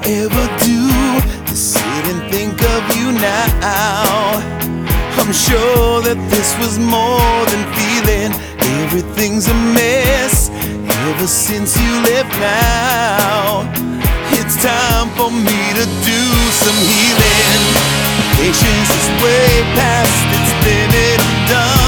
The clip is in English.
ever do is sit and think of you now. I'm sure that this was more than feeling. Everything's a mess ever since you left now. It's time for me to do some healing. Patience is way past its limit. I'm done.